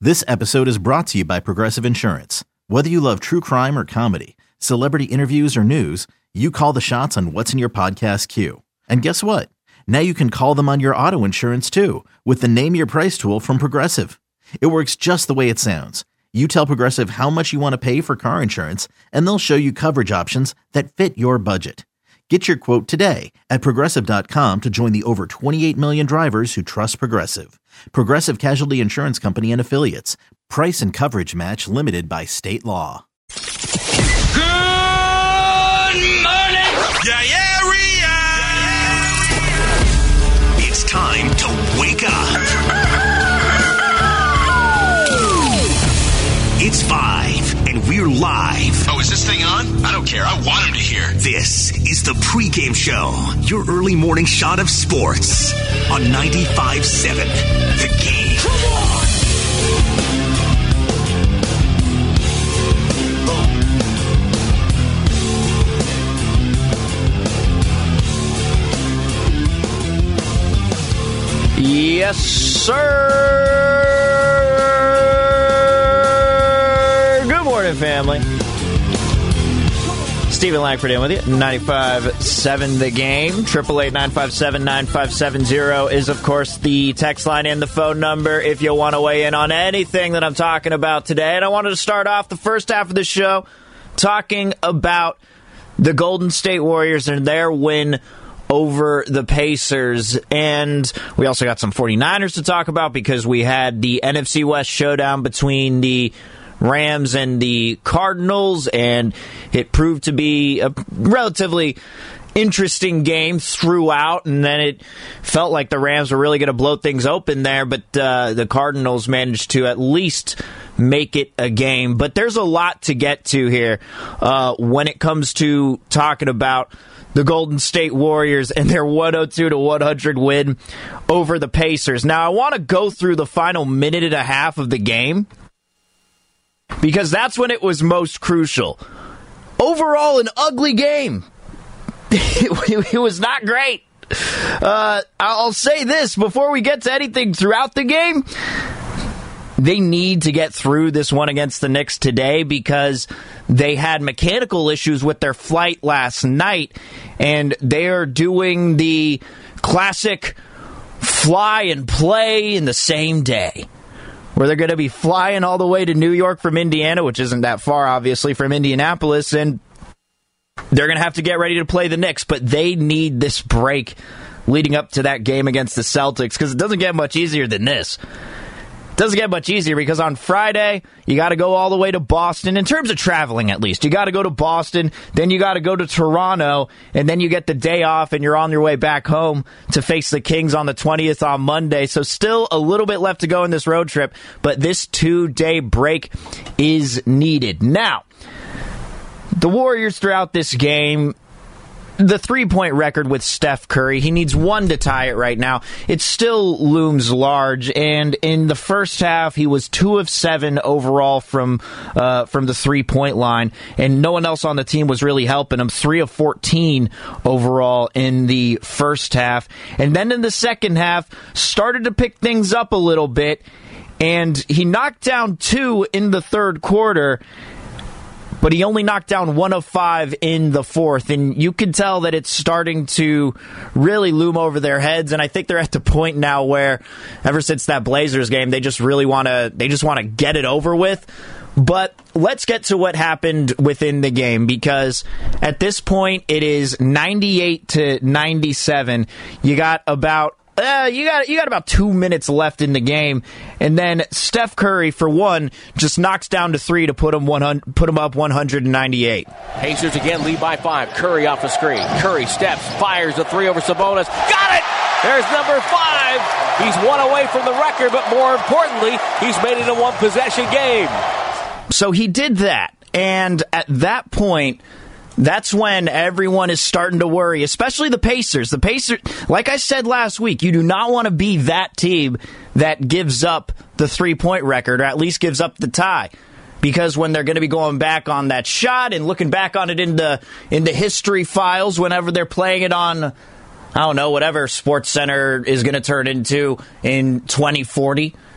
This episode is brought to you by Progressive Insurance. Whether you love true crime or comedy, celebrity interviews or news, you call the shots on what's in your podcast queue. And guess what? Now you can call them on your auto insurance too with the Name Your Price tool from Progressive. It works just the way it sounds. You tell Progressive how much you want to pay for car insurance, and they'll show you coverage options that fit your budget. Get your quote today at Progressive.com to join the over 28 million drivers who trust Progressive. Progressive Casualty Insurance Company and Affiliates. Price and coverage match limited by state law. Good morning! It's time to wake up. It's 5, and we're live. Oh, is this thing on? I don't care. I want him to hear. This is the pregame show, your early morning shot of sports on 95.7 The Game. Come on! Yes, sir. Good morning, family. Stephen Langford in with you. 95.7 The Game. 888-957-9570 is, of course, the text line and the phone number if you want to weigh in on anything that I'm talking about today. And I wanted to start off the first half of the show talking about the Golden State Warriors and their win over the Pacers. And we also got some 49ers to talk about because we had the NFC West showdown between the Rams and the Cardinals, and it proved to be a relatively interesting game throughout, and then it felt like the Rams were really going to blow things open there, but the Cardinals managed to at least make it a game. But there's a lot to get to here when it comes to talking about the Golden State Warriors and their 102-100 win over the Pacers. Now, I want to go through the final minute and a half of the game because that's when it was most crucial. Overall, an ugly game. It was not great. I'll say this before we get to anything throughout the game. They need to get through this one against the Knicks today because they had mechanical issues with their flight last night, and they are doing the classic fly and play in the same day, where they're going to be flying all the way to New York from Indiana, which isn't that far, obviously, from Indianapolis, and they're going to have to get ready to play the Knicks, but they need this break leading up to that game against the Celtics because it doesn't get much easier than this. It doesn't get much easier because on Friday, you got to go all the way to Boston, in terms of traveling at least. You got to go to Boston, then you got to go to Toronto, and then you get the day off and you're on your way back home to face the Kings on the 20th on Monday. So still a little bit left to go in this road trip, but this 2-day break is needed. Now, the Warriors throughout this game, the three-point record with Steph Curry, he needs one to tie it right now. It still looms large, and in the first half, he was 2 of 7 overall from the three-point line, and no one else on the team was really helping him. 3 of 14 overall in the first half, and then in the second half, started to pick things up a little bit, and he knocked down 2 in the third quarter, but he only knocked down 1 of 5 in the fourth, and you can tell that it's starting to really loom over their heads, and I think they're at the point now where, ever since that Blazers game, they just want to get it over with. But let's get to what happened within the game, because at this point, it is 98-97. You got about 2 minutes left in the game, and then Steph Curry, for one, just knocks down to 3 to put him up 198. Pacers again lead by 5. Curry off the screen. Curry steps, fires the 3 over Sabonis. Got it! There's number 5. He's 1 away from the record, but more importantly, he's made it a one-possession game. So he did that, and at that point, that's when everyone is starting to worry, especially the Pacers. The Pacers, like I said last week, you do not want to be that team that gives up the three-point record, or at least gives up the tie. Because when they're going to be going back on that shot and looking back on it in the history files whenever they're playing it on, I don't know, whatever Sports Center is going to turn into in 2040,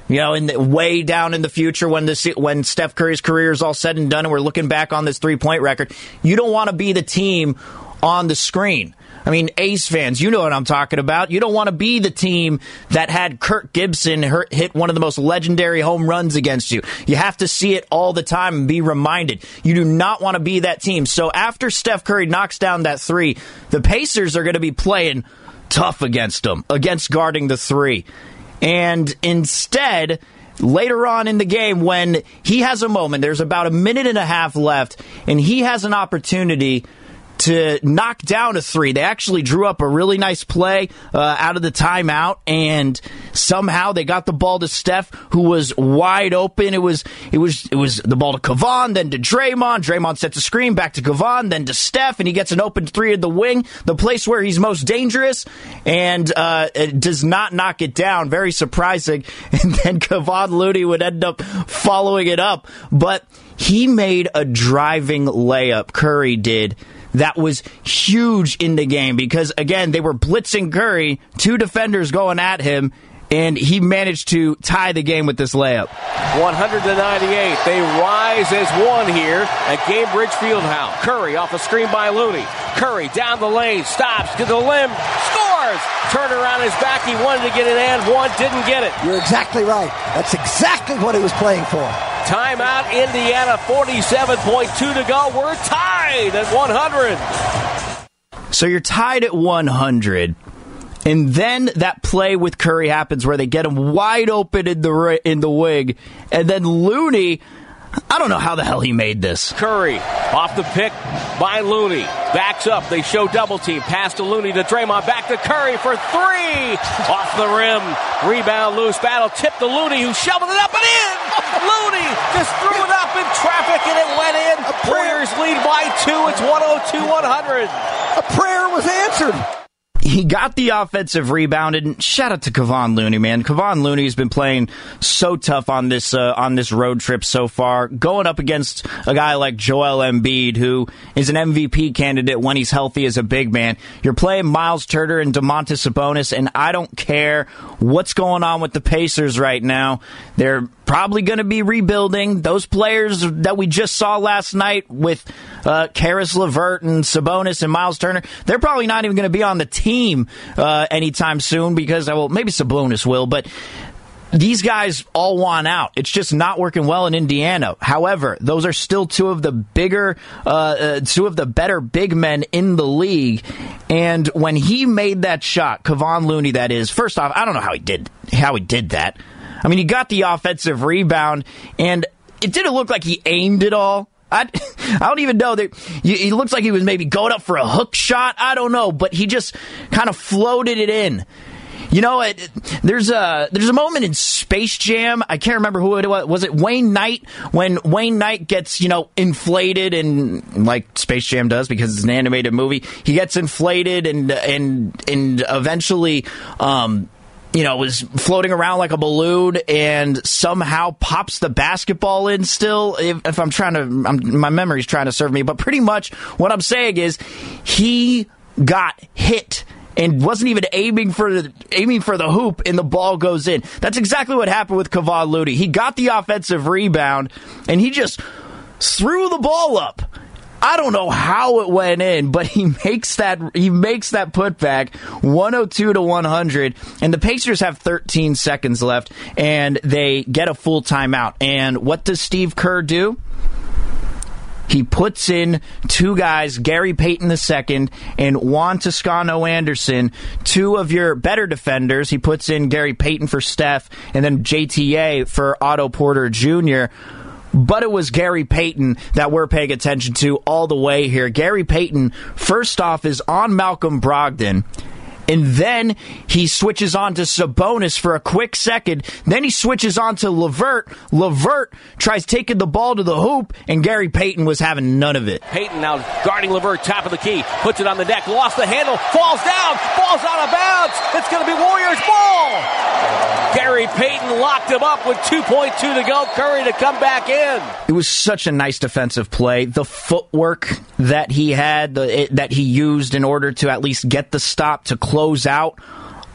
You know, way down in the future when Steph Curry's career is all said and done and we're looking back on this three-point record, you don't want to be the team on the screen. I mean, A's fans, you know what I'm talking about. You don't want to be the team that had Kirk Gibson hit one of the most legendary home runs against you. You have to see it all the time and be reminded. You do not want to be that team. So after Steph Curry knocks down that three, the Pacers are going to be playing tough against them, against guarding the three. And instead, later on in the game, when he has a moment, there's about a minute and a half left, and he has an opportunity to knock down a three. They actually drew up a really nice play out of the timeout, and somehow they got the ball to Steph, who was wide open. It was the ball to Kevon, then to Draymond. Draymond sets a screen back to Kevon, then to Steph, and he gets an open three at the wing, the place where he's most dangerous, and does not knock it down. Very surprising. And then Kevon Looney would end up following it up, but he made a driving layup. Curry did. That was huge in the game because, again, they were blitzing Curry, two defenders going at him, and he managed to tie the game with this layup. 100-98. They rise as one here at Gainbridge Fieldhouse. Curry off a screen by Looney. Curry down the lane, stops, to the limb, scores! Turned around his back. He wanted to get an and one, didn't get it. You're exactly right. That's exactly what he was playing for. Timeout, Indiana, 47.2 to go. We're tied at 100. So you're tied at 100. And then that play with Curry happens where they get him wide open in the wing. And then Looney, I don't know how the hell he made this. Curry off the pick by Looney. Backs up. They show double team. Pass to Looney to Draymond. Back to Curry for three. Off the rim. Rebound loose. Battle tip to Looney, who shoveled it up and in. Looney just threw it up in traffic and it went in. Warriors lead by 2. It's 102-100. A prayer was answered. He got the offensive rebound, and shout out to Kevon Looney, man. Kevon Looney's been playing so tough on this road trip so far, going up against a guy like Joel Embiid, who is an MVP candidate when he's healthy as a big man. You're playing Miles Turner and Domantas Sabonis, and I don't care what's going on with the Pacers right now. They're probably going to be rebuilding. Those players that we just saw last night with Karis LeVert and Sabonis and Miles Turner, they're probably not even going to be on the team anytime soon because, well, maybe Sabonis will, but these guys all want out. It's just not working well in Indiana. However, those are still two of the better big men in the league. And when he made that shot, Kevon Looney, that is, first off, I don't know how he did that. I mean, he got the offensive rebound, and it didn't look like he aimed it all. I don't even know. He looks like he was maybe going up for a hook shot. I don't know, but he just kind of floated it in. You know, there's a moment in Space Jam. I can't remember who it was. Was it Wayne Knight? When Wayne Knight gets, inflated, and like Space Jam does because it's an animated movie, he gets inflated and eventually was floating around like a balloon and somehow pops the basketball in still. If my memory's trying to serve me, but pretty much what I'm saying is he got hit and wasn't even aiming for the hoop, and the ball goes in. That's exactly what happened with Kevon Looney. He got the offensive rebound, and he just threw the ball up. I don't know how it went in, but he makes that putback 102-100, and the Pacers have 13 seconds left, and they get a full timeout. And what does Steve Kerr do? He puts in two guys, Gary Payton II and Juan Toscano-Anderson, two of your better defenders. He puts in Gary Payton for Steph and then JTA for Otto Porter Jr., but it was Gary Payton that we're paying attention to all the way here. Gary Payton, first off, is on Malcolm Brogdon, and then he switches on to Sabonis for a quick second. Then he switches on to LeVert. LeVert tries taking the ball to the hoop, and Gary Payton was having none of it. Payton now guarding LeVert, top of the key, puts it on the deck, lost the handle, falls down, falls out of bounds. It's going to be Warriors ball. Gary Payton locked him up with 2.2 to go. Curry to come back in. It was such a nice defensive play. The footwork that he had, that he used in order to at least get the stop to close out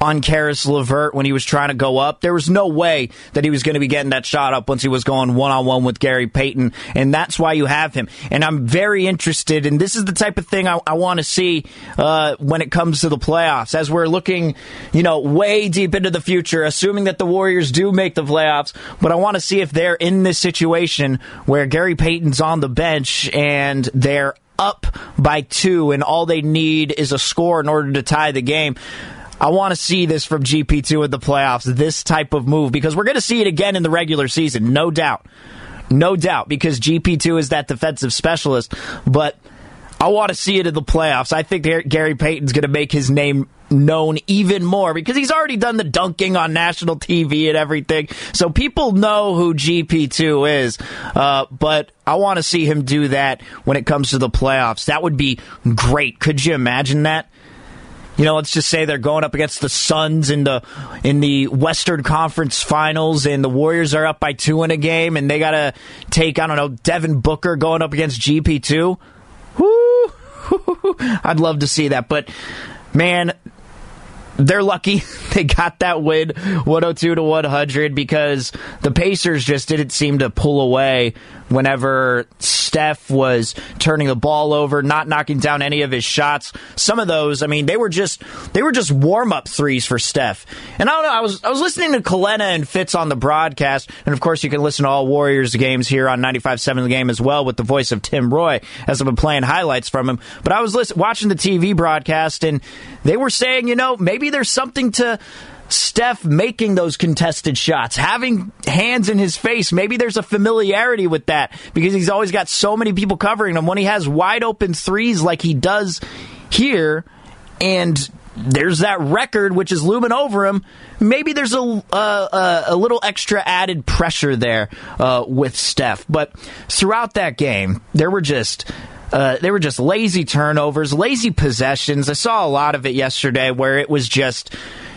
on Karis LeVert when he was trying to go up. There was no way that he was going to be getting that shot up once he was going one-on-one with Gary Payton, and that's why you have him. And I'm very interested, and this is the type of thing I want to see when it comes to the playoffs, as we're looking, way deep into the future, assuming that the Warriors do make the playoffs. But I want to see if they're in this situation where Gary Payton's on the bench and they're up by 2 and all they need is a score in order to tie the game. I want to see this from GP2 in the playoffs, this type of move, because we're going to see it again in the regular season, no doubt. No doubt, because GP2 is that defensive specialist, but I want to see it in the playoffs. I think Gary Payton's going to make his name known even more because he's already done the dunking on national TV and everything. So people know who GP2 is, but I want to see him do that when it comes to the playoffs. That would be great. Could you imagine that? Let's just say they're going up against the Suns in the Western Conference Finals, and the Warriors are up by 2 in a game, and they got to take, Devin Booker going up against GP2. Woo! I'd love to see that, but man, they're lucky they got that win 102-100 because the Pacers just didn't seem to pull away whenever Steph was turning the ball over, not knocking down any of his shots. Some of those, they were just warm-up threes for Steph. And I don't know, I was listening to Kalena and Fitz on the broadcast, and of course you can listen to all Warriors games here on 95.7 The Game as well with the voice of Tim Roy, as I've been playing highlights from him. But I was watching the TV broadcast, and they were saying, maybe there's something to Steph making those contested shots, having hands in his face. Maybe there's a familiarity with that because he's always got so many people covering him. When he has wide open threes like he does here, and there's that record which is looming over him, maybe there's a little extra added pressure there with Steph. But throughout that game, they were just lazy turnovers, lazy possessions. I saw a lot of it yesterday where it was just,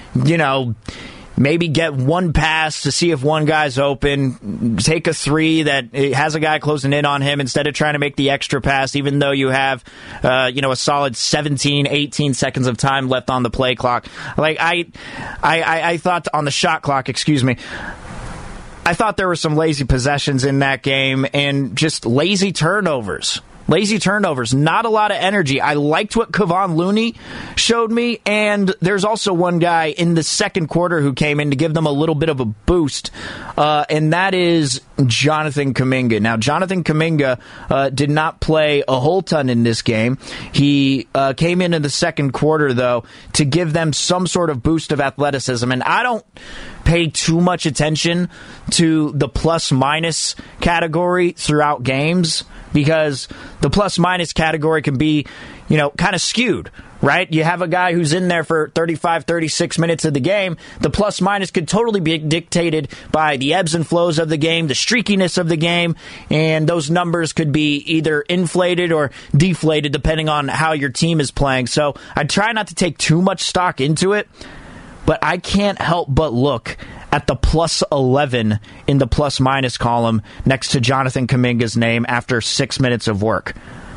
maybe get one pass to see if one guy's open, take a three that has a guy closing in on him instead of trying to make the extra pass, even though you have, a solid 17, 18 seconds of time left on the play clock. Like, I thought on the shot clock, excuse me. I thought there were some lazy possessions in that game and just lazy turnovers. Not a lot of energy. I liked what Kevon Looney showed me, and there's also one guy in the second quarter who came in to give them a little bit of a boost, and that is Jonathan Kuminga. Now, Jonathan Kuminga did not play a whole ton in this game. He came in the second quarter, though, to give them some sort of boost of athleticism, and I don't pay too much attention to the plus-minus category throughout games because the plus-minus category can be, kind of skewed, right? You have a guy who's in there for 35, 36 minutes of the game. The plus-minus could totally be dictated by the ebbs and flows of the game, the streakiness of the game, and those numbers could be either inflated or deflated depending on how your team is playing. So I try not to take too much stock into it, but I can't help but look at the plus 11 in the plus-minus column next to Jonathan Kuminga's name after 6 minutes of work.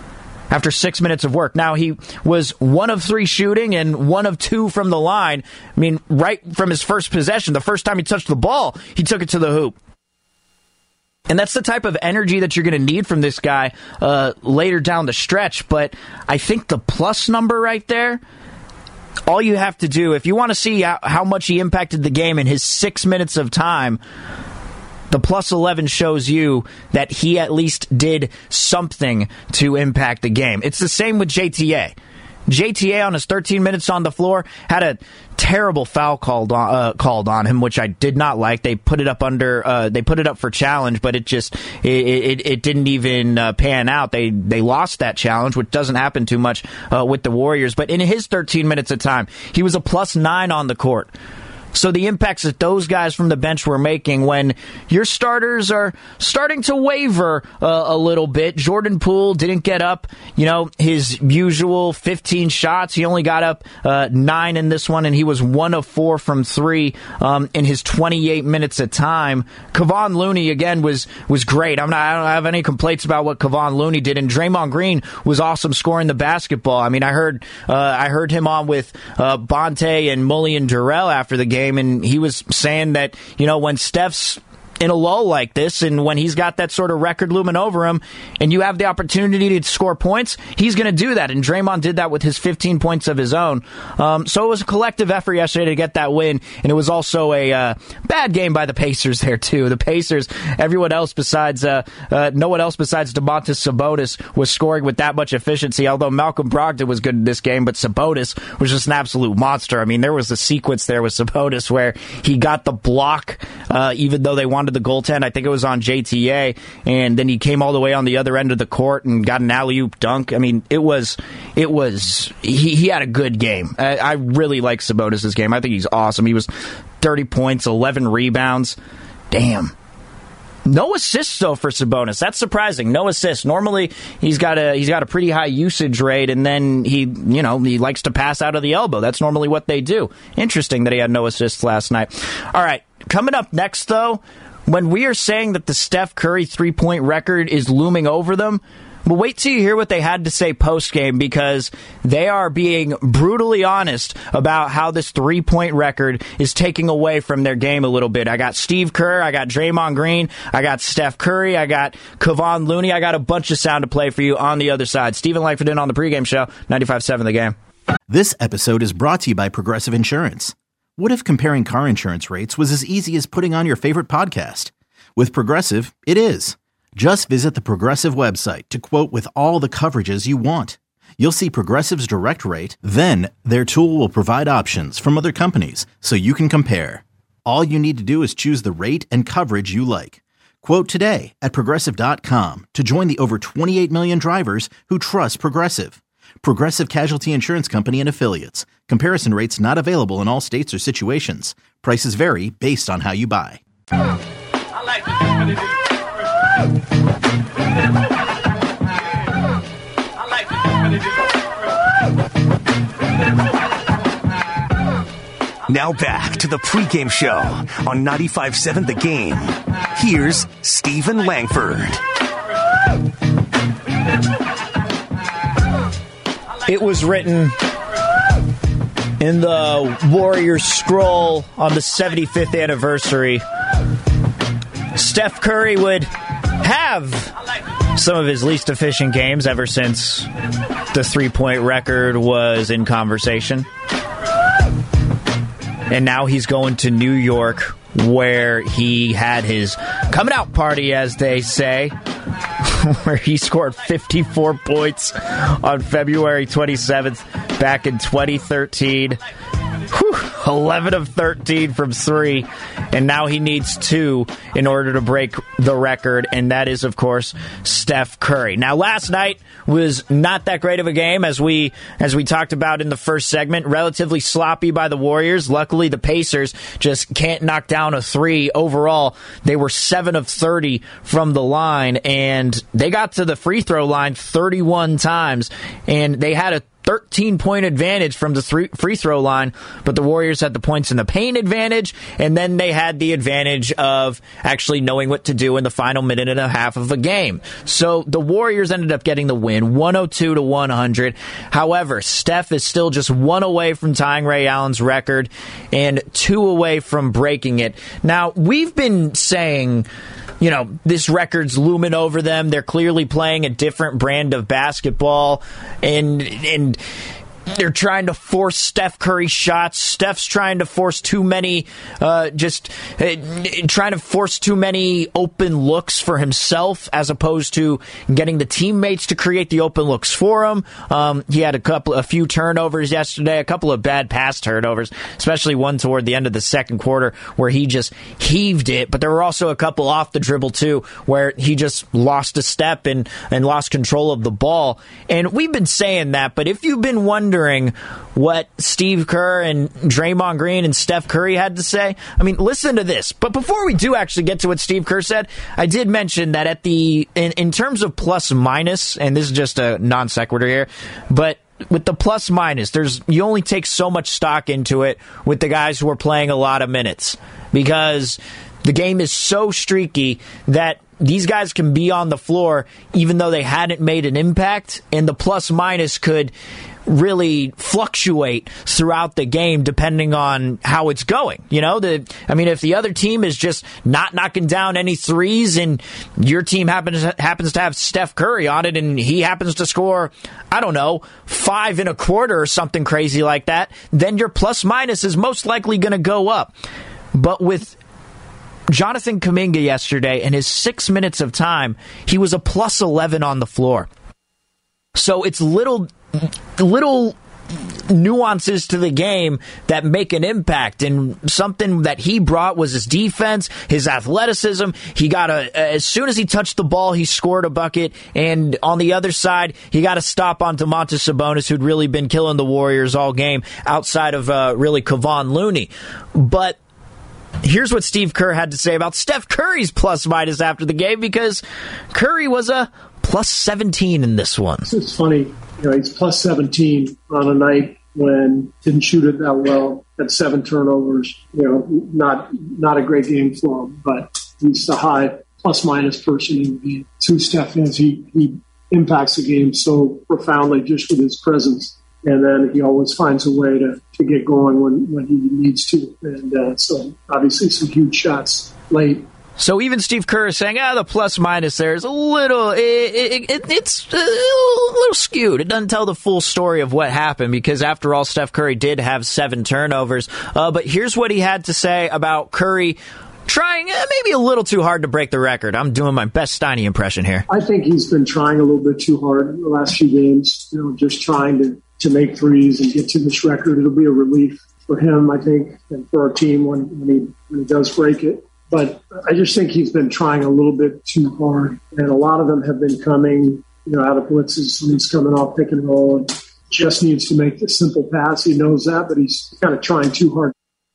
Now, he was 1 of 3 shooting and 1 of 2 from the line. Right from his first possession, the first time he touched the ball, he took it to the hoop. And that's the type of energy that you're going to need from this guy later down the stretch. But I think the plus number right there, all you have to do, if you want to see how much he impacted the game in his 6 minutes of time, the plus 11 shows you that he at least did something to impact the game. It's the same with JTA. JTA on his 13 minutes on the floor had a terrible foul called on him, which I did not like. They put it up for challenge, but it didn't even pan out. They lost that challenge, which doesn't happen too much with the Warriors. But in his 13 minutes of time, he was a plus 9 on the court. So the impacts that those guys from the bench were making when your starters are starting to waver a little bit. Jordan Poole didn't get up, his usual 15 shots. He only got up 9 in this one, and he was 1 of 4 from 3 in his 28 minutes of time. Kevon Looney, again, was great. I don't have any complaints about what Kevon Looney did, and Draymond Green was awesome scoring the basketball. I mean, I heard him on with Bonte and Mully and Durrell after the game, and he was saying that, when Steph's in a lull like this, and when he's got that sort of record looming over him, and you have the opportunity to score points, he's going to do that. And Draymond did that with his 15 points of his own. So it was a collective effort yesterday to get that win, and it was also a bad game by the Pacers there, too. The Pacers, no one else besides Domantas Sabonis was scoring with that much efficiency, although Malcolm Brogdon was good in this game, but Sabonis was just an absolute monster. I mean, there was a sequence there with Sabonis where he got the block, even though they wanted the goaltend. I think it was on JTA, and then he came all the way on the other end of the court and got an alley-oop dunk. I mean, he had a good game. I really like Sabonis' game. I think he's awesome. He was 30 points, 11 rebounds. Damn. No assists, though, for Sabonis. That's surprising. No assists. Normally, he's got a pretty high usage rate, and then he likes to pass out of the elbow. That's normally what they do. Interesting that he had no assists last night. All right, coming up next, though, when we are saying that the Steph Curry three-point record is looming over them, well, wait till you hear what they had to say post-game, because they are being brutally honest about how this three-point record is taking away from their game a little bit. I got Steve Kerr, I got Draymond Green, I got Steph Curry, I got Kevon Looney. I got a bunch of sound to play for you on the other side. Stephen Langford in on the pregame show, 95.7 The Game. This episode is brought to you by Progressive Insurance. What if comparing car insurance rates was as easy as putting on your favorite podcast? With Progressive, it is. Just visit the Progressive website to quote with all the coverages you want. You'll see Progressive's direct rate, then their tool will provide options from other companies so you can compare. All you need to do is choose the rate and coverage you like. Quote today at Progressive.com to join the over 28 million drivers who trust Progressive. Progressive Casualty Insurance Company and Affiliates. Comparison rates not available in all states or situations. Prices vary based on how you buy. I like Now back to the pregame show on 95.7 The Game. Here's Stephen Langford. It was written in the Warriors scroll on the 75th anniversary. Steph Curry would have some of his least efficient games ever since the three-point record was in conversation. And now he's going to New York, where he had his coming out party, as they say, where he scored 54 points on February 27th back in 2013. 11 of 13 from 3, and now he needs 2 in order to break the record, and that is, of course, Steph Curry. Now, last night was not that great of a game, as we talked about in the first segment. Relatively sloppy by the Warriors. Luckily, the Pacers just can't knock down a 3. Overall, they were 7 of 30 from the line, and they got to the free throw line 31 times, and they had a 13-point advantage from the free throw line, but the Warriors had the points in the paint advantage, and then they had the advantage of actually knowing what to do in the final minute and a half of a game. So the Warriors ended up getting the win, 102-100. However, Steph is still just 1 away from tying Ray Allen's record and 2 away from breaking it. Now, we've been saying, this record's looming over them. They're clearly playing a different brand of basketball, and they're trying to force Steph Curry shots. Steph's trying to force too many, trying to force too many open looks for himself, as opposed to getting the teammates to create the open looks for him. He had a few turnovers yesterday, a couple of bad pass turnovers, especially one toward the end of the second quarter where he just heaved it. But there were also a couple off the dribble too, where he just lost a step and lost control of the ball. And we've been saying that, but if you've been wondering considering what Steve Kerr and Draymond Green and Steph Curry had to say? I mean, listen to this. But before we do actually get to what Steve Kerr said, I did mention that in terms of plus minus, and this is just a non sequitur here, but with the plus minus, you only take so much stock into it with the guys who are playing a lot of minutes, because the game is so streaky that these guys can be on the floor even though they hadn't made an impact, and the plus minus could really fluctuate throughout the game depending on how it's going. If the other team is just not knocking down any threes and your team happens to have Steph Curry on it and he happens to score, 5 and a quarter or something crazy like that, then your plus minus is most likely going to go up. But with Jonathan Kuminga yesterday, in his 6 minutes of time, he was a plus 11 on the floor. So it's little nuances to the game that make an impact, and something that he brought was his defense, his athleticism. He got as soon as he touched the ball, he scored a bucket, and on the other side, he got a stop on Domantas Sabonis, who'd really been killing the Warriors all game outside of really Kevon Looney. But here's what Steve Kerr had to say about Steph Curry's plus minus after the game, because Curry was a plus 17 in this one. It's funny, he's plus 17 on a night when didn't shoot it that well, had 7 turnovers. Not a great game for him, but he's the high plus minus person in the game. Who Steph is, he impacts the game so profoundly just with his presence. And then he always finds a way to get going when he needs to. And so obviously some huge shots late. So even Steve Kerr is saying, the plus minus there is a little, it's a little skewed. It doesn't tell the full story of what happened, because after all, Steph Curry did have 7 turnovers. But here's what he had to say about Curry trying maybe a little too hard to break the record. I'm doing my best Steiny impression here. I think he's been trying a little bit too hard in the last few games, just trying to make threes and get to this record. It'll be a relief for him, I think, and for our team when he does break it. But I just think he's been trying a little bit too hard, and a lot of them have been coming, out of blitzes. And he's coming off pick and roll and just needs to make the simple pass. He knows that, but he's kind of trying too hard.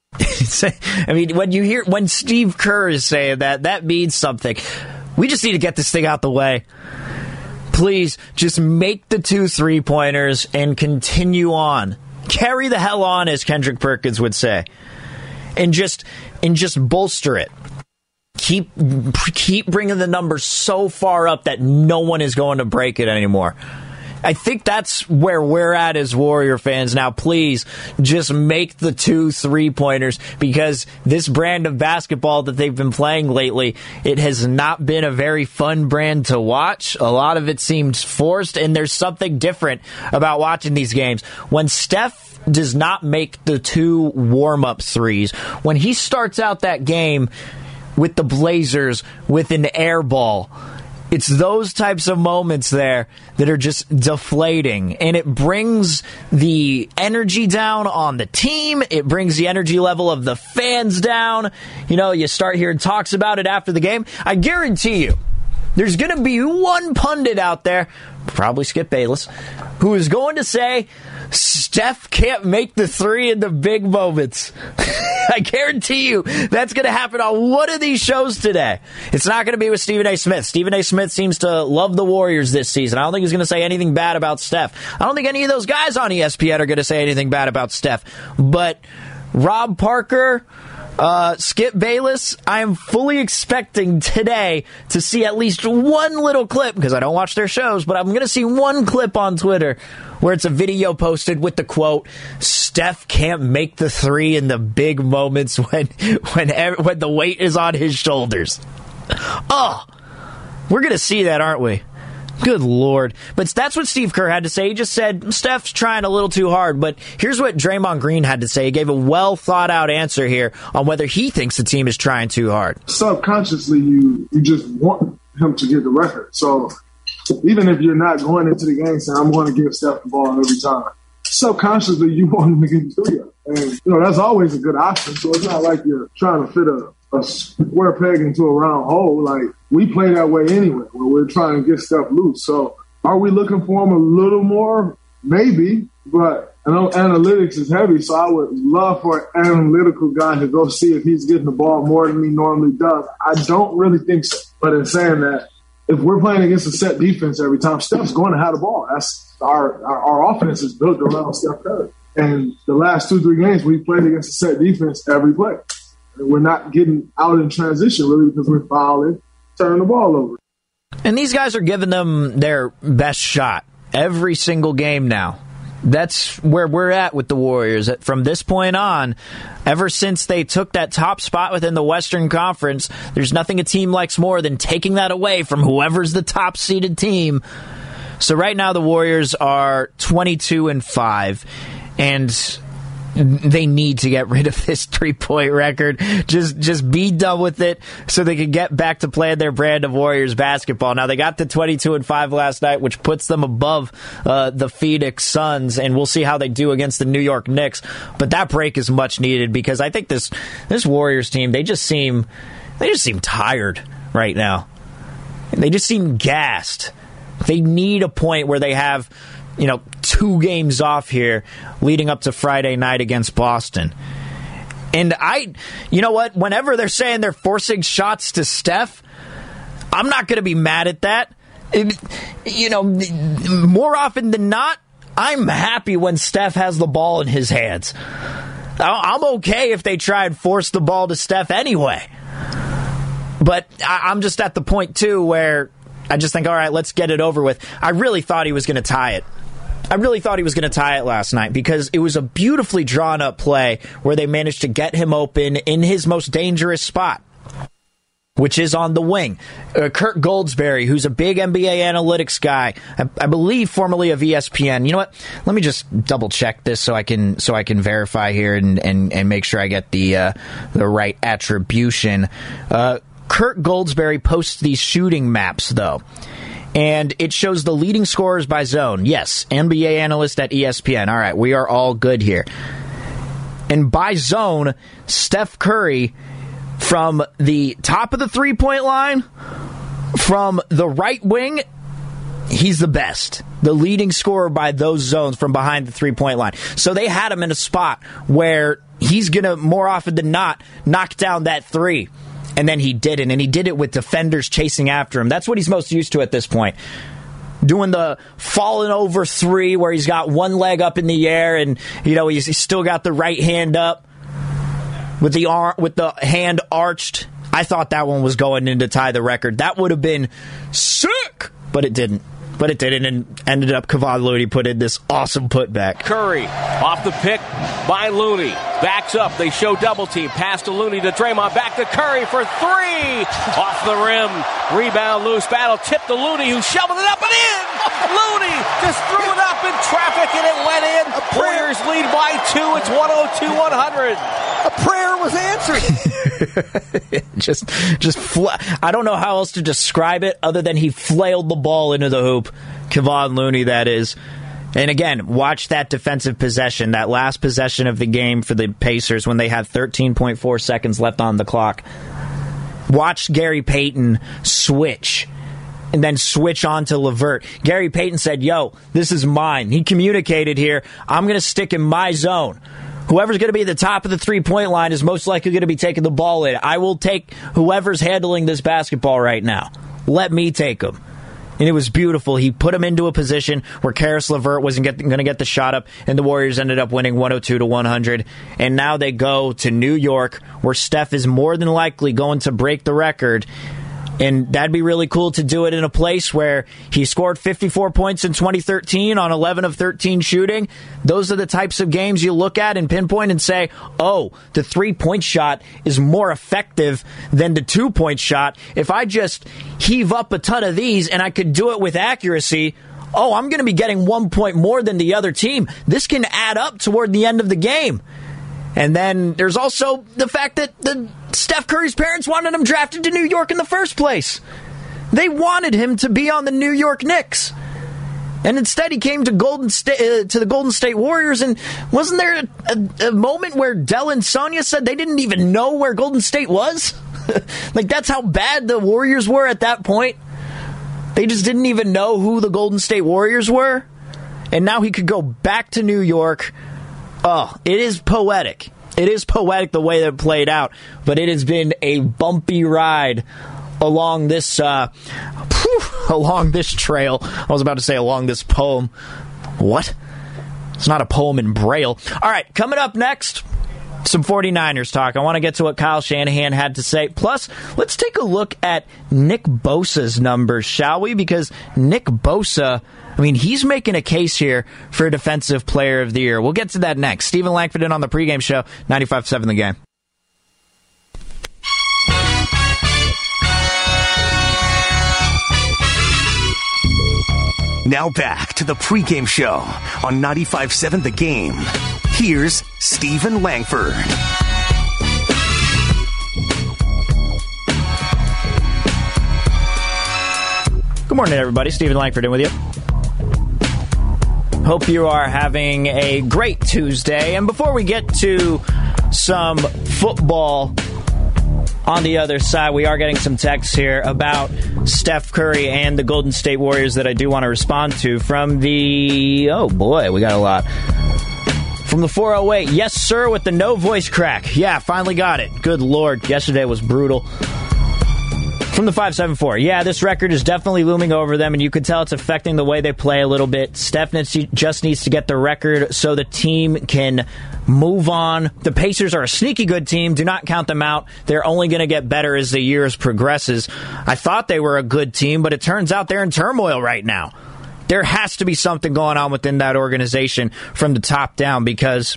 I mean, when Steve Kerr is saying that means something. We just need to get this thing out the way. Please just make the 2 3-pointers and continue on. Carry the hell on, as Kendrick Perkins would say. And just bolster it. Keep bringing the numbers so far up that no one is going to break it anymore. I think that's where we're at as Warrior fans now. Please just make the 2 3-pointers, because this brand of basketball that they've been playing lately, it has not been a very fun brand to watch. A lot of it seems forced, and there's something different about watching these games. When Steph does not make the 2 warm-up threes, when he starts out that game with the Blazers with an air ball, it's those types of moments there that are just deflating, and it brings the energy down on the team. It brings the energy level of the fans down. You start hearing talks about it after the game. I guarantee you, there's going to be one pundit out there, probably Skip Bayless, who is going to say Steph can't make the 3 in the big moments. I guarantee you that's going to happen on one of these shows today. It's not going to be with Stephen A. Smith. Stephen A. Smith seems to love the Warriors this season. I don't think he's going to say anything bad about Steph. I don't think any of those guys on ESPN are going to say anything bad about Steph. But Rob Parker, Skip Bayless, I am fully expecting today to see at least one little clip, because I don't watch their shows, but I'm going to see one clip on Twitter where it's a video posted with the quote, Steph can't make the 3 in the big moments when the weight is on his shoulders. Oh, we're going to see that, aren't we? Good Lord. But that's what Steve Kerr had to say. He just said, Steph's trying a little too hard. But here's what Draymond Green had to say. He gave a well-thought-out answer here on whether he thinks the team is trying too hard. Subconsciously, you just want him to get the record. So even if you're not going into the game saying, I'm going to give Steph the ball every time, subconsciously, you want him to get to you. And, that's always a good option. So it's not like you're trying to fit a square peg into a round hole. Like, we play that way anyway, where we're trying to get stuff loose. So are we looking for him a little more? Maybe, but I know analytics is heavy, so I would love for an analytical guy to go see if he's getting the ball more than he normally does. I don't really think so. But in saying that, if we're playing against a set defense every time, Steph's going to have the ball. That's our offense is built around Steph Curry. And the last 2-3 games, we played against a set defense every play. And we're not getting out in transition, really, because we're fouling, turning the ball over. And these guys are giving them their best shot every single game now. That's where we're at with the Warriors. From this point on, ever since they took that top spot within the Western Conference, there's nothing a team likes more than taking that away from whoever's the top-seeded team. So right now the Warriors are 22-5, and they need to get rid of this 3-point record. Just be done with it so they can get back to playing their brand of Warriors basketball. Now, they got to 22-5 last night, which puts them above the Phoenix Suns, and we'll see how they do against the New York Knicks. But that break is much needed because I think this Warriors team, they just seem tired right now. They just seem gassed. They need a point where they have 2 games off here leading up to Friday night against Boston. And you know what? Whenever they're saying they're forcing shots to Steph, I'm not going to be mad at that. More often than not, I'm happy when Steph has the ball in his hands. I'm okay if they try and force the ball to Steph anyway. But I'm just at the point, too, where I just think, all right, let's get it over with. I really thought he was going to tie it. Last night because it was a beautifully drawn-up play where they managed to get him open in his most dangerous spot, which is on the wing. Kurt Goldsberry, who's a big NBA analytics guy, I believe formerly of ESPN. You know what? Let me just double-check this so I can verify here and make sure I get the right attribution. Kurt Goldsberry posts these shooting maps, though. And it shows the leading scorers by zone. Yes, NBA analyst at ESPN. All right, we are all good here. And by zone, Steph Curry, from the top of the three-point line, from the right wing, he's the best. The leading scorer by those zones from behind the three-point line. So they had him in a spot where he's going to, more often than not, knock down that three. And then he didn't, and he did it with defenders chasing after him. That's what he's most used to at this point. Doing the falling over three where he's got one leg up in the air and, he's still got the right hand up with the hand arched. I thought that one was going in to tie the record. That would have been sick, but it didn't. And ended up Kevon Looney put in this awesome putback. Curry off the pick by Looney. Backs up. They show double team. Pass to Looney to Draymond. Back to Curry for 3. Off the rim. Rebound loose. Battle tip to Looney who shoveled it up and in. Looney just threw it up in traffic and it went in. Warriors lead by 2. It's 102-100. A prayer was answered. I don't know how else to describe it other than he flailed the ball into the hoop. Kevon Looney, that is. And again, watch that defensive possession, that last possession of the game for the Pacers when they had 13.4 seconds left on the clock. Watch Gary Payton switch and then switch on to LeVert. Gary Payton said, this is mine. He communicated here, I'm going to stick in my zone. Whoever's going to be at the top of the three-point line is most likely going to be taking the ball in. I will take whoever's handling this basketball right now. Let me take him. And it was beautiful. He put him into a position where Karis LeVert wasn't going to get the shot up, and the Warriors ended up winning 102-100. And now they go to New York, where Steph is more than likely going to break the record. And that'd be really cool to do it in a place where he scored 54 points in 2013 on 11 of 13 shooting. Those are the types of games you look at and pinpoint and say, the 3-point shot is more effective than the 2-point shot. If I just heave up a ton of these and I could do it with accuracy, I'm going to be getting 1 point more than the other team. This can add up toward the end of the game. And then there's also the fact that Steph Curry's parents wanted him drafted to New York in the first place. They wanted him to be on the New York Knicks. And instead he came to the Golden State Warriors, and wasn't there a moment where Del and Sonia said they didn't even know where Golden State was? That's how bad the Warriors were at that point. They just didn't even know who the Golden State Warriors were. and now he could go back to New York. Oh, it is poetic. It is poetic the way that it played out, but it has been a bumpy ride along this along this trail. I was about to say along this poem. What? It's not a poem in Braille. All right, coming up next, some 49ers talk. I want to get to what Kyle Shanahan had to say. Plus, let's take a look at Nick Bosa's numbers, shall we? Because Nick Bosa, I mean, he's making a case here for Defensive Player of the Year. We'll get to that next. Stephen Langford in on the pregame show, 95.7 The Game. Now back to the pregame show on 95.7 The Game. Here's Stephen Langford. Good morning, everybody. Stephen Langford in with you. Hope you are having a great Tuesday. And before we get to some football on the other side, we are getting some texts here about Steph Curry and the Golden State Warriors that I do want to respond to from the... Oh, boy, we got a lot. From the 408, yes, sir, with the no voice crack. Yeah, finally got it. Good Lord, yesterday was brutal. From the 574, yeah, this record is definitely looming over them, and you could tell it's affecting the way they play a little bit. Steph just needs to get the record so the team can move on. The Pacers are a sneaky good team. Do not count them out. They're only going to get better as the years progresses. I thought they were a good team, but it turns out they're in turmoil right now. There has to be something going on within that organization from the top down because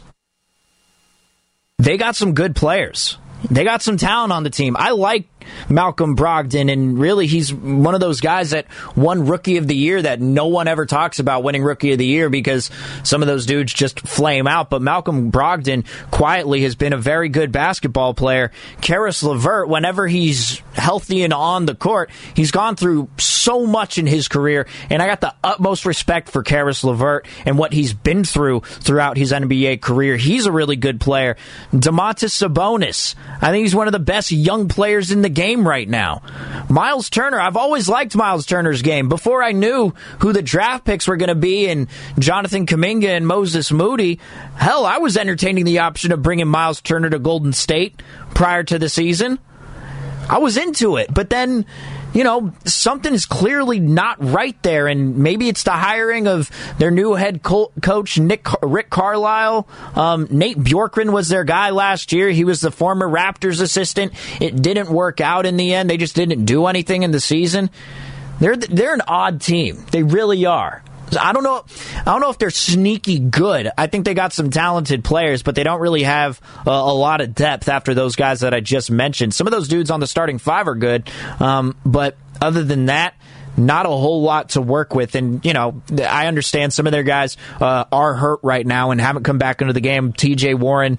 they got some good players. They got some talent on the team. I like Malcolm Brogdon, and really he's one of those guys that won Rookie of the Year that no one ever talks about winning Rookie of the Year because some of those dudes just flame out. But Malcolm Brogdon quietly has been a very good basketball player. Karis LeVert, whenever he's healthy and on the court, he's gone through so much in his career, and I got the utmost respect for Karis LeVert and what he's been throughout his NBA career. He's a really good player. Domantas Sabonis, I think he's one of the best young players in the game right now. Miles Turner, I've always liked Miles Turner's game. Before I knew who the draft picks were going to be and Jonathan Kuminga and Moses Moody, hell, I was entertaining the option of bringing Miles Turner to Golden State prior to the season. I was into it, but then, you know, something is clearly not right there, and maybe it's the hiring of their new head coach, Rick Carlisle. Nate Bjorkgren was their guy last year. He was the former Raptors assistant. It didn't work out in the end. They just didn't do anything in the season. They're an odd team. They really are. I don't know if they're sneaky good. I think they got some talented players, but they don't really have a lot of depth after those guys that I just mentioned. Some of those dudes on the starting five are good, but other than that, not a whole lot to work with. And, you know, I understand some of their guys are hurt right now and haven't come back into the game. TJ Warren,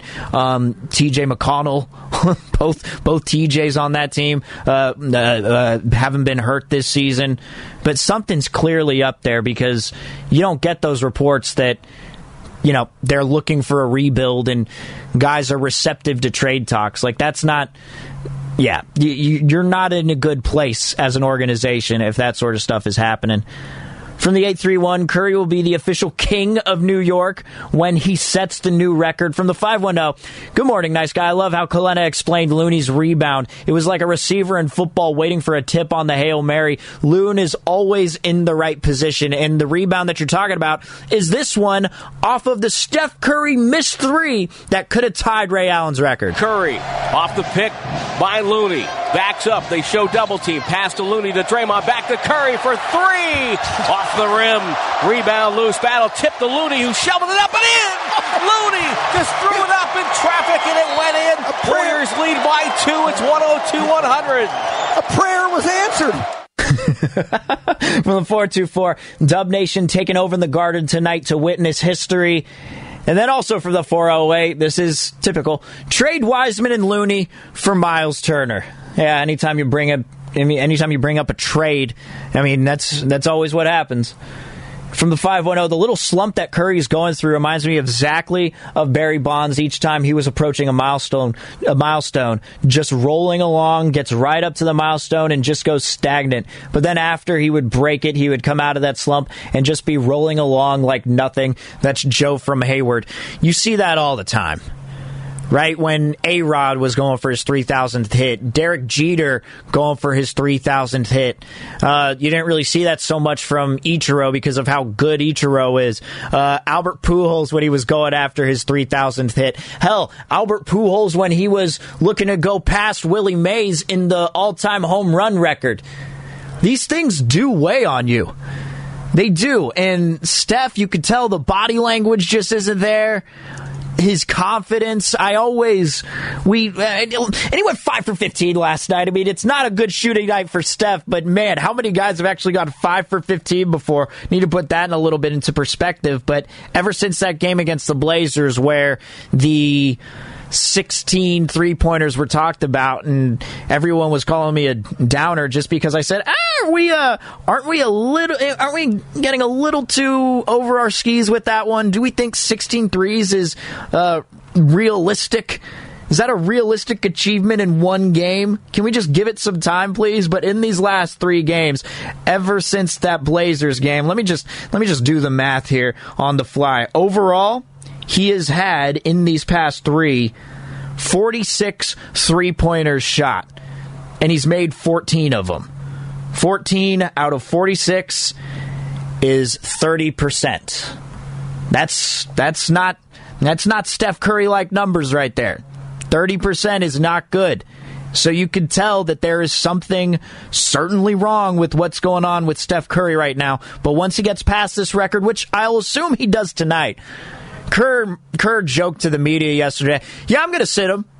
TJ McConnell, both TJs on that team haven't been hurt this season. But something's clearly up there because you don't get those reports that, you know, they're looking for a rebuild and guys are receptive to trade talks. Like, that's not... Yeah, you're not in a good place as an organization if that sort of stuff is happening. From the 831, Curry will be the official king of New York when he sets the new record. From the 510, good morning, nice guy. I love how Kalena explained Looney's rebound. It was like a receiver in football waiting for a tip on the Hail Mary. Loon is always in the right position, and the rebound that you're talking about is this one off of the Steph Curry missed three that could have tied Ray Allen's record. Curry off the pick by Looney. Backs up. They show double team. Pass to Looney to Draymond. Back to Curry for three. Off the rim. Rebound loose. Battle tip to Looney, who shoveled it up and in. Looney just threw it up in traffic and it went in. Warriors lead by 2. It's 102-100. A prayer was answered. From the 424, Dub Nation taking over the Garden tonight to witness history. And then also for the 408, this is typical. Trade Wiseman and Looney for Miles Turner. Yeah, anytime you bring up a trade, I mean, that's always what happens. from the 510, the little slump that Curry's going through reminds me exactly of Barry Bonds each time he was approaching a milestone, just rolling along, gets right up to the milestone and just goes stagnant. But then after he would break it, he would come out of that slump and just be rolling along like nothing. That's Joe from Hayward. You see that all the time. Right when A-Rod was going for his 3,000th hit, Derek Jeter going for his 3,000th hit. You didn't really see that so much from Ichiro because of how good Ichiro is. Albert Pujols when he was going after his 3,000th hit. Hell, Albert Pujols when he was looking to go past Willie Mays in the all-time home run record. These things do weigh on you. They do. And Steph, you could tell the body language just isn't there. His confidence, he went 5 for 15 last night. I mean, it's not a good shooting night for Steph, but man, how many guys have actually gone 5 for 15 before? Need to put that in a little bit into perspective, but ever since that game against the Blazers where the 16 three-pointers were talked about and everyone was calling me a downer just because I said, aren't we getting a little too over our skis with that one? Do we think 16 threes is realistic? Is that a realistic achievement in one game? Can we just give it some time, please? But in these last 3 games, ever since that Blazers game, let me just do the math here on the fly. Overall, he has had, in these past 3, 46 three-pointers shot. And he's made 14 of them. 14 out of 46 is 30%. That's not Steph Curry-like numbers right there. 30% is not good. So you can tell that there is something certainly wrong with what's going on with Steph Curry right now. But once he gets past this record, which I'll assume he does tonight, Kerr joked to the media yesterday, yeah, I'm going to sit him.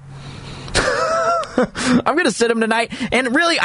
I'm going to sit him tonight. And really,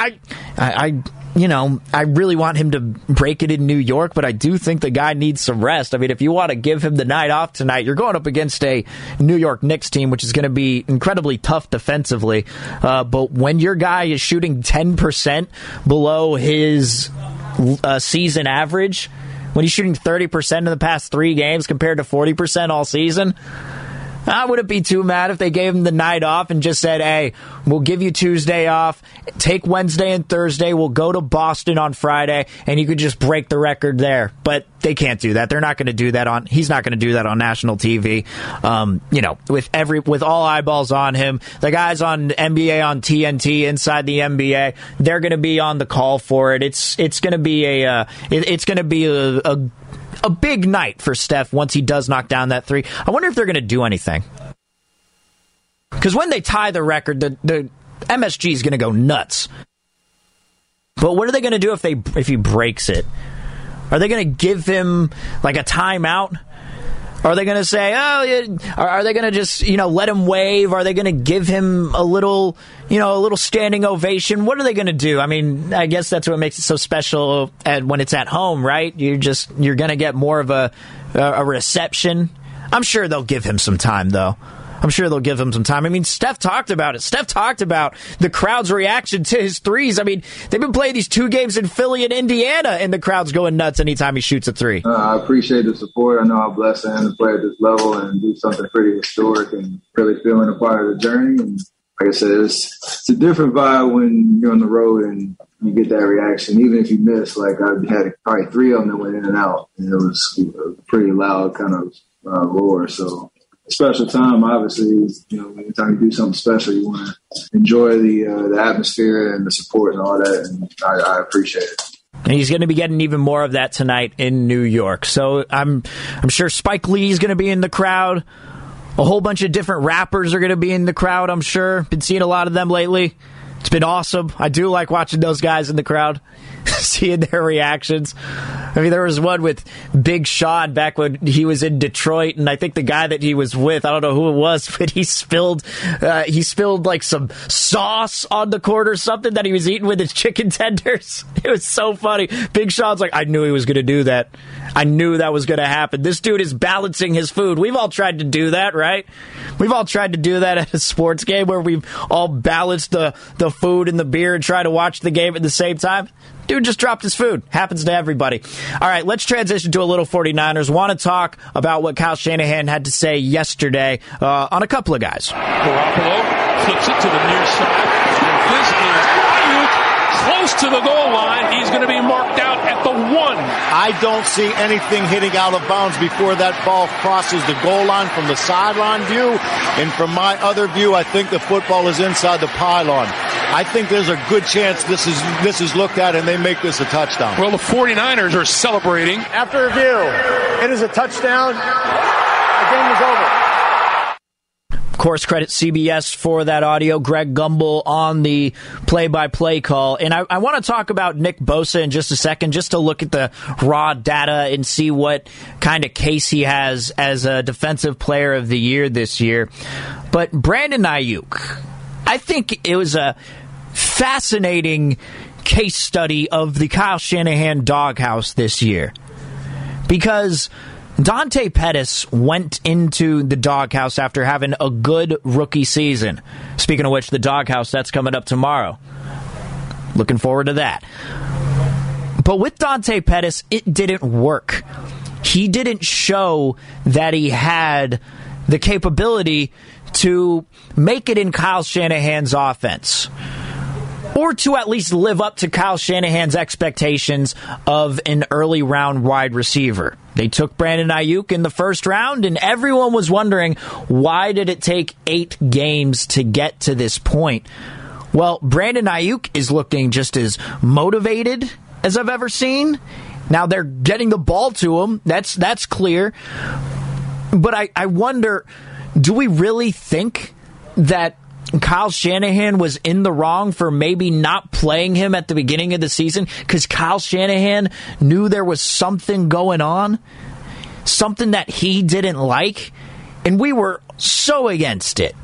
I really want him to break it in New York, but I do think the guy needs some rest. I mean, if you want to give him the night off tonight, you're going up against a New York Knicks team, which is going to be incredibly tough defensively. But when your guy is shooting 10% below his season average, when he's shooting 30% in the past 3 games compared to 40% all season, I wouldn't be too mad if they gave him the night off and just said, hey, we'll give you Tuesday off, take Wednesday and Thursday, we'll go to Boston on Friday, and you could just break the record there. But they can't do that. They're not going to do that he's not going to do that on national TV. With all eyeballs on him, the guys on NBA on TNT inside the NBA, they're going to be on the call for it. It's going to be a big night for Steph once he does knock down that 3. I wonder if they're going to do anything. Because when they tie the record, the MSG is going to go nuts. But what are they going to do if he breaks it? Are they going to give him like a timeout? Are they going to say, are they going to just, let him wave? Are they going to give him a little standing ovation? What are they going to do? I mean, I guess that's what makes it so special when it's at home, right? You're going to get more of a reception. I'm sure they'll give him some time, though. I mean, Steph talked about it. Steph talked about the crowd's reaction to his threes. I mean, they've been playing these 2 games in Philly and Indiana, and the crowd's going nuts anytime he shoots a 3. I appreciate the support. I know how blessed I am to play at this level and do something pretty historic and really feeling a part of the journey. And like I said, it's a different vibe when you're on the road and you get that reaction. Even if you miss, like I had probably 3 of them that went in and out, and it was a pretty loud kind of roar. So special time, obviously, anytime you do something special, you want to enjoy the atmosphere and the support and all that, and I appreciate it. And he's going to be getting even more of that tonight in New York. So I'm sure Spike Lee's going to be in the crowd. A whole bunch of different rappers are going to be in the crowd, I'm sure. Been seeing a lot of them lately. It's been awesome. I do like watching those guys in the crowd, seeing their reactions. I mean, there was one with Big Sean back when he was in Detroit, and I think the guy that he was with, I don't know who it was, but he spilled like some sauce on the court or something that he was eating with his chicken tenders. It was so funny. Big Sean's like, I knew he was going to do that. I knew that was going to happen. This dude is balancing his food. We've all tried to do that, right? We've all tried to do that at a sports game where we've all balanced the food and the beer and try to watch the game at the same time. Dude just dropped his food. Happens to everybody. All right, let's transition to a little 49ers. Want to talk about what Kyle Shanahan had to say yesterday on a couple of guys. Garoppolo flips it to the near side. And this is Ayuk close to the goal line. He's going to be marked out at the 1. I don't see anything hitting out of bounds before that ball crosses the goal line from the sideline view. And from my other view, I think the football is inside the pylon. I think there's a good chance this is looked at and they make this a touchdown. Well, the 49ers are celebrating. After review, it is a touchdown. The game is over. Of course, credit CBS for that audio. Greg Gumbel on the play-by-play call. And I want to talk about Nick Bosa in just a second, just to look at the raw data and see what kind of case he has as a Defensive Player of the Year this year. But Brandon Ayuk, I think it was a fascinating case study of the Kyle Shanahan doghouse this year. Because Dante Pettis went into the doghouse after having a good rookie season. Speaking of which, the doghouse, that's coming up tomorrow. Looking forward to that. But with Dante Pettis, it didn't work. He didn't show that he had the capability to make it in Kyle Shanahan's offense, or to at least live up to Kyle Shanahan's expectations of an early round wide receiver. They took Brandon Ayuk in the first round, and everyone was wondering, why did it take 8 games to get to this point? Well, Brandon Ayuk is looking just as motivated as I've ever seen. Now they're getting the ball to him. That's clear. But I wonder, do we really think that Kyle Shanahan was in the wrong for maybe not playing him at the beginning of the season because Kyle Shanahan knew there was something going on, something that he didn't like, and we were so against it.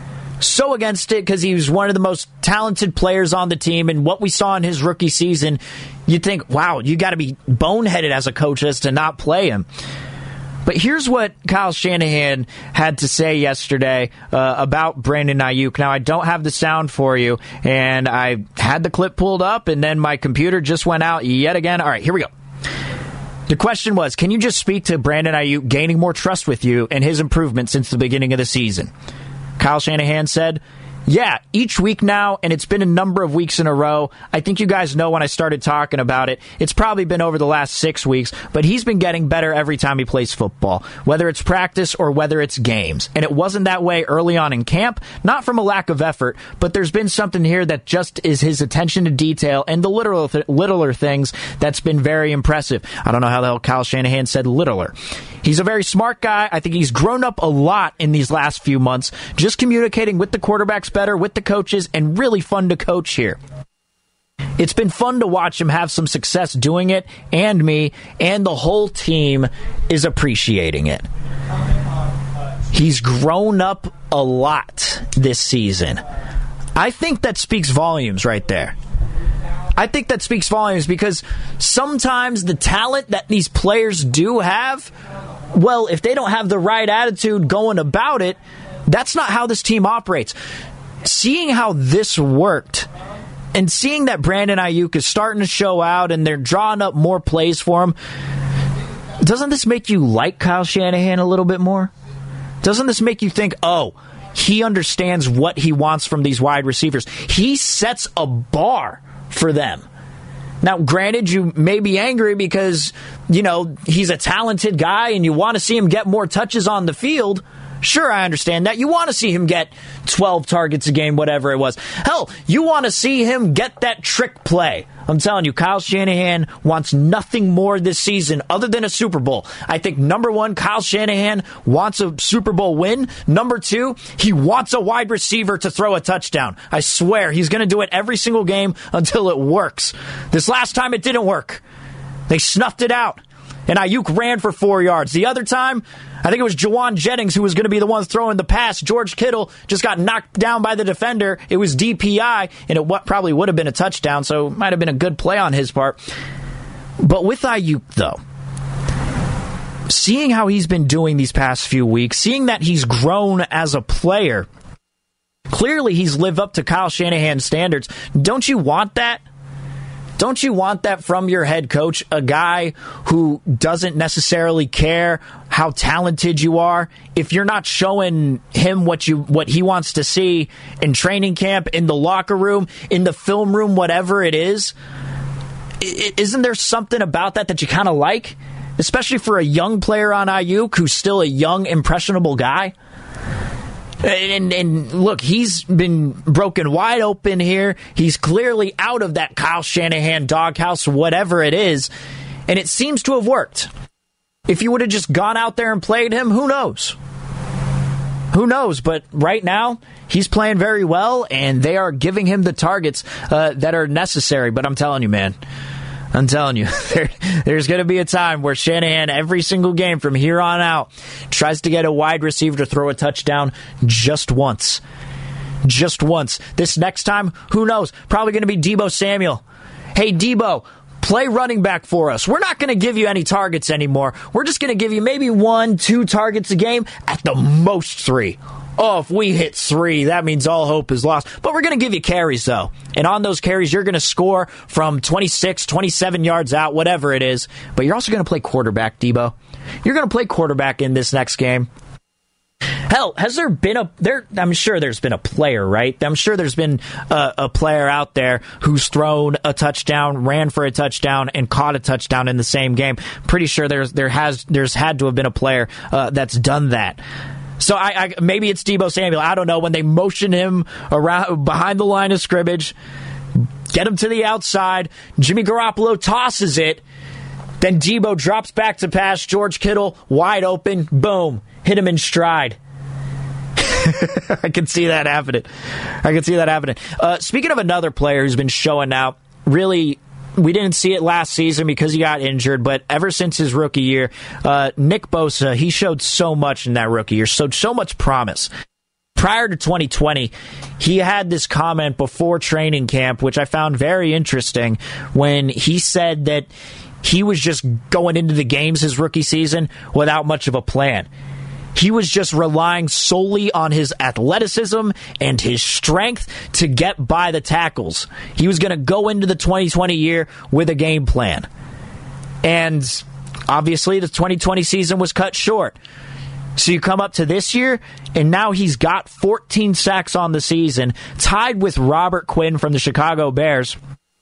So against it because he was one of the most talented players on the team, and what we saw in his rookie season, you'd think, wow, you got to be boneheaded as a coach as to not play him. But here's what Kyle Shanahan had to say yesterday about Brandon Ayuk. Now, I don't have the sound for you, and I had the clip pulled up, and then my computer just went out yet again. All right, here we go. The question was, can you just speak to Brandon Ayuk gaining more trust with you and his improvement since the beginning of the season? Kyle Shanahan said, yeah, each week now, and it's been a number of weeks in a row. I think you guys know when I started talking about it. It's probably been over the last 6 weeks, but he's been getting better every time he plays football, whether it's practice or whether it's games. And it wasn't that way early on in camp, not from a lack of effort, but there's been something here that just is his attention to detail and the littler things that's been very impressive. I don't know how the hell Kyle Shanahan said littler. He's a very smart guy. I think he's grown up a lot in these last few months, just communicating with the quarterbacks better, with the coaches, and really fun to coach here. It's been fun to watch him have some success doing it, and me, and the whole team is appreciating it. He's grown up a lot this season. I think that speaks volumes right there. I think that speaks volumes because sometimes the talent that these players do have, well, if they don't have the right attitude going about it, that's not how this team operates. Seeing how this worked and seeing that Brandon Ayuk is starting to show out and they're drawing up more plays for him, doesn't this make you like Kyle Shanahan a little bit more? Doesn't this make you think, oh, he understands what he wants from these wide receivers? He sets a bar for them. Now, granted, you may be angry because, he's a talented guy and you want to see him get more touches on the field. Sure, I understand that. You want to see him get 12 targets a game, whatever it was. Hell, you want to see him get that trick play. I'm telling you, Kyle Shanahan wants nothing more this season other than a Super Bowl. I think, number one, Kyle Shanahan wants a Super Bowl win. Number two, he wants a wide receiver to throw a touchdown. I swear, he's going to do it every single game until it works. This last time, it didn't work. They snuffed it out. And Ayuk ran for 4 yards. The other time, I think it was Jawan Jennings who was going to be the one throwing the pass. George Kittle just got knocked down by the defender. It was DPI, and it probably would have been a touchdown, so it might have been a good play on his part. But with Ayuk, though, seeing how he's been doing these past few weeks, seeing that he's grown as a player, Clearly, he's lived up to Kyle Shanahan's standards. Don't you want that? Don't you want that from your head coach? A guy who doesn't necessarily care how talented you are. If you're not showing him what he wants to see in training camp, in the locker room, in the film room, whatever it is, isn't there something about that you kind of like? Especially for a young player on Aiyuk who's still a young, impressionable guy. And look, he's been broken wide open here. He's clearly out of that Kyle Shanahan doghouse, whatever it is, and it seems to have worked. If you would have just gone out there and played him, who knows? Who knows? But right now, he's playing very well, and they are giving him the targets that are necessary. But I'm telling you, man, I'm telling you, there's going to be a time where Shanahan, every single game from here on out, tries to get a wide receiver to throw a touchdown just once. Just once. This next time, who knows? Probably going to be Deebo Samuel. Hey, Deebo, play running back for us. We're not going to give you any targets anymore. We're just going to give you maybe 1-2 targets a game, at the most 3. Oh, if we hit 3, that means all hope is lost. But we're going to give you carries, though. And on those carries, you're going to score from 26, 27 yards out, whatever it is. But you're also going to play quarterback, Deebo. You're going to play quarterback in this next game. Hell, has there been I'm sure there's been a player, right? I'm sure there's been a player out there who's thrown a touchdown, ran for a touchdown, and caught a touchdown in the same game. Pretty sure there's had to have been a player that's done that. So maybe it's Deebo Samuel. I don't know. When they motion him around behind the line of scrimmage, get him to the outside, Jimmy Garoppolo tosses it, then Deebo drops back to pass, George Kittle wide open, boom, hit him in stride. I can see that happening. Speaking of another player who's been showing out, really, we didn't see it last season because he got injured, but ever since his rookie year, Nick Bosa, he showed so much in that rookie year, showed so much promise. Prior to 2020, he had this comment before training camp, which I found very interesting, when he said that he was just going into the games his rookie season without much of a plan. He was just relying solely on his athleticism and his strength to get by the tackles. He was going to go into the 2020 year with a game plan. And obviously the 2020 season was cut short. So you come up to this year, and now he's got 14 sacks on the season, tied with Robert Quinn from the Chicago Bears.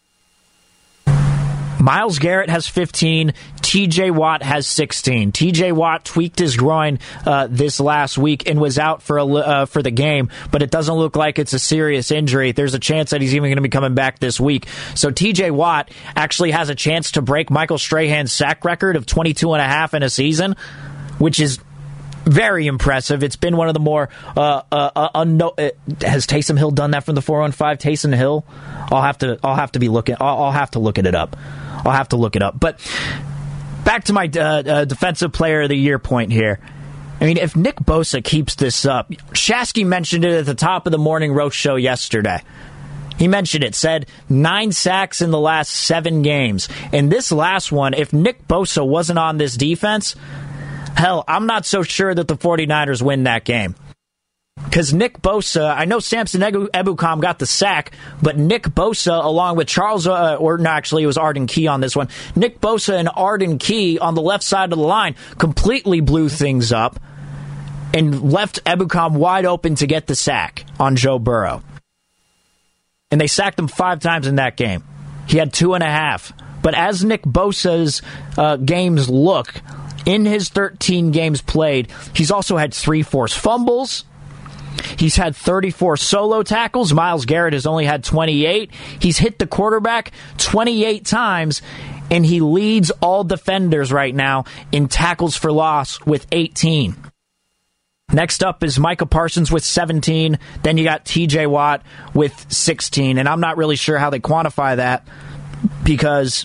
Myles Garrett has 15. TJ Watt has 16. TJ Watt tweaked his groin this last week and was out for the game, but it doesn't look like it's a serious injury. There's a chance that he's even going to be coming back this week. So TJ Watt actually has a chance to break Michael Strahan's sack record of 22.5 in a season, which is very impressive. It's been one of the more has Taysom Hill done that from the 415? Taysom Hill? I'll have to look it up. But back to my defensive player of the year point here. I mean, if Nick Bosa keeps this up, Shasky mentioned it at the top of the Morning Roast show yesterday. He mentioned it, said 9 sacks in the last 7 games. And this last one, if Nick Bosa wasn't on this defense, hell, I'm not so sure that the 49ers win that game. Because Nick Bosa, I know Samson Ebukam got the sack, but Nick Bosa, along with it was Arden Key on this one. Nick Bosa and Arden Key on the left side of the line completely blew things up and left Ebukam wide open to get the sack on Joe Burrow. And they sacked him 5 times in that game. He had 2.5. But as Nick Bosa's games look, in his 13 games played, he's also had 3 forced fumbles. He's had 34 solo tackles. Myles Garrett has only had 28. He's hit the quarterback 28 times, and he leads all defenders right now in tackles for loss with 18. Next up is Micah Parsons with 17. Then you got TJ Watt with 16. And I'm not really sure how they quantify that, because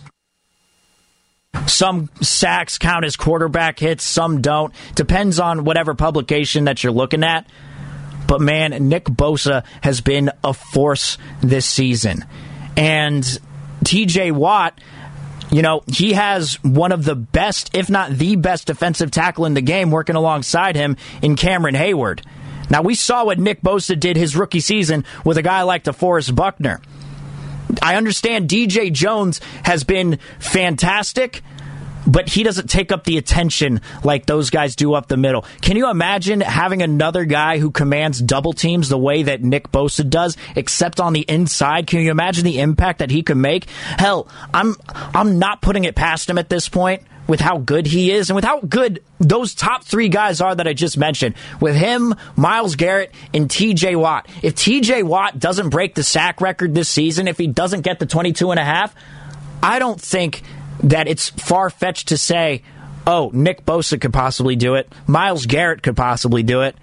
some sacks count as quarterback hits, some don't. Depends on whatever publication that you're looking at. But man, Nick Bosa has been a force this season. And TJ Watt, he has one of the best, if not the best defensive tackle in the game working alongside him in Cameron Hayward. Now, we saw what Nick Bosa did his rookie season with a guy like DeForest Buckner. I understand DJ Jones has been fantastic, but he doesn't take up the attention like those guys do up the middle. Can you imagine having another guy who commands double teams the way that Nick Bosa does, except on the inside? Can you imagine the impact that he could make? Hell, I'm not putting it past him at this point with how good he is and with how good those top three guys are that I just mentioned. With him, Myles Garrett, and TJ Watt. If TJ Watt doesn't break the sack record this season, if he doesn't get the 22.5, I don't think that it's far-fetched to say, oh, Nick Bosa could possibly do it. Myles Garrett could possibly do it.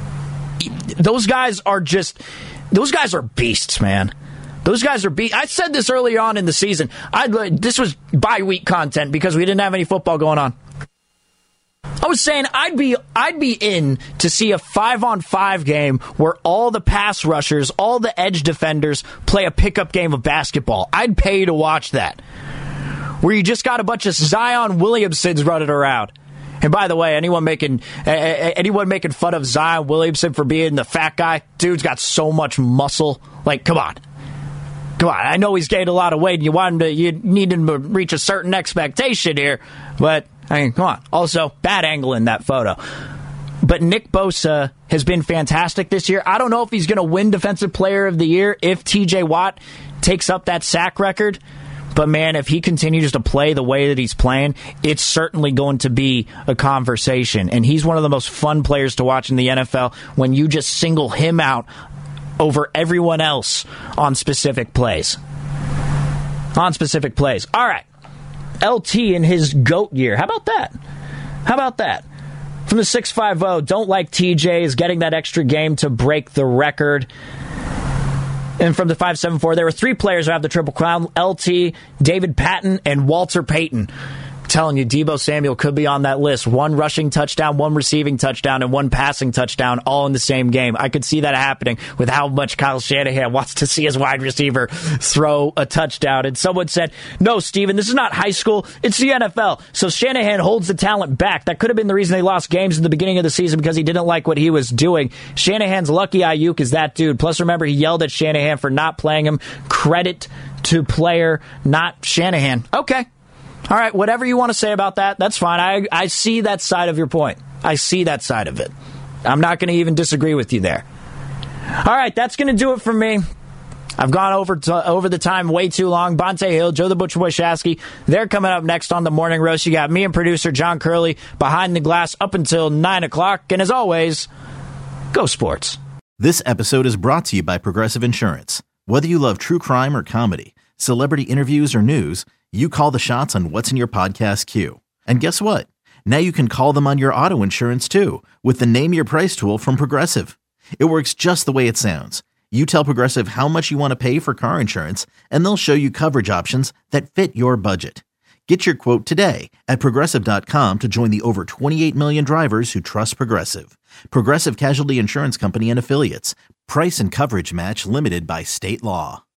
Those guys are beasts, man. Those guys are I said this earlier on in the season. This was bye-week content because we didn't have any football going on. I was saying I'd be in to see a 5-on-5 game where all the pass rushers, all the edge defenders play a pickup game of basketball. I'd pay to watch that. Where you just got a bunch of Zion Williamsons running around. And by the way, anyone making fun of Zion Williamson for being the fat guy, dude's got so much muscle. Like, come on. I know he's gained a lot of weight, and you need him to reach a certain expectation here, but I mean, come on. Also, bad angle in that photo. But Nick Bosa has been fantastic this year. I don't know if he's going to win Defensive Player of the Year if TJ Watt takes up that sack record. But man, if he continues to play the way that he's playing, it's certainly going to be a conversation. And he's one of the most fun players to watch in the NFL when you just single him out over everyone else on specific plays. All right. LT in his GOAT year. How about that? From the 650, don't like TJ is getting that extra game to break the record. And from the 574, there were three players who have the Triple Crown: LT, David Patton, and Walter Payton. I'm telling you, Deebo Samuel could be on that list. One rushing touchdown, one receiving touchdown, and one passing touchdown, all in the same game. I could see that happening with how much Kyle Shanahan wants to see his wide receiver throw a touchdown. And someone said, no, Steven, this is not high school. It's the NFL. So Shanahan holds the talent back. That could have been the reason they lost games in the beginning of the season, because he didn't like what he was doing. Shanahan's lucky Ayuk is that dude. Plus, remember, he yelled at Shanahan for not playing him. Credit to player, not Shanahan. Okay. All right, whatever you want to say about that, that's fine. I see that side of your point. I see that side of it. I'm not going to even disagree with you there. All right, that's going to do it for me. I've gone over the time way too long. Bonte Hill, Joe the Butcher Boy Shasky, they're coming up next on The Morning Roast. You got me and producer John Curley behind the glass up until 9 o'clock. And as always, go sports. This episode is brought to you by Progressive Insurance. Whether you love true crime or comedy, celebrity interviews or news, you call the shots on what's in your podcast queue. And guess what? Now you can call them on your auto insurance too with the Name Your Price tool from Progressive. It works just the way it sounds. You tell Progressive how much you want to pay for car insurance, and they'll show you coverage options that fit your budget. Get your quote today at Progressive.com to join the over 28 million drivers who trust Progressive. Progressive Casualty Insurance Company and Affiliates. Price and coverage match limited by state law.